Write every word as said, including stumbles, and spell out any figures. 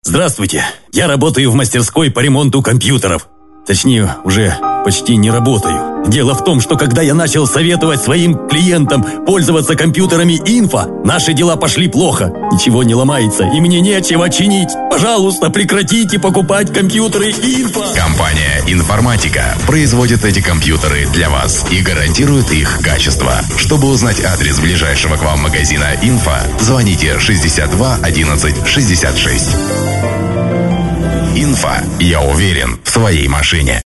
Здравствуйте, я работаю в мастерской по ремонту компьютеров. Точнее, уже почти не работаю. Дело в том, что когда я начал советовать своим клиентам пользоваться компьютерами Инфа, наши дела пошли плохо. Ничего не ломается, и мне нечего чинить. Пожалуйста, прекратите покупать компьютеры Инфа. Компания «Информатика» производит эти компьютеры для вас и гарантирует их качество. Чтобы узнать адрес ближайшего к вам магазина Инфа, звоните шестьдесят два одиннадцать шестьдесят шесть. Инфа. Я уверен в своей машине.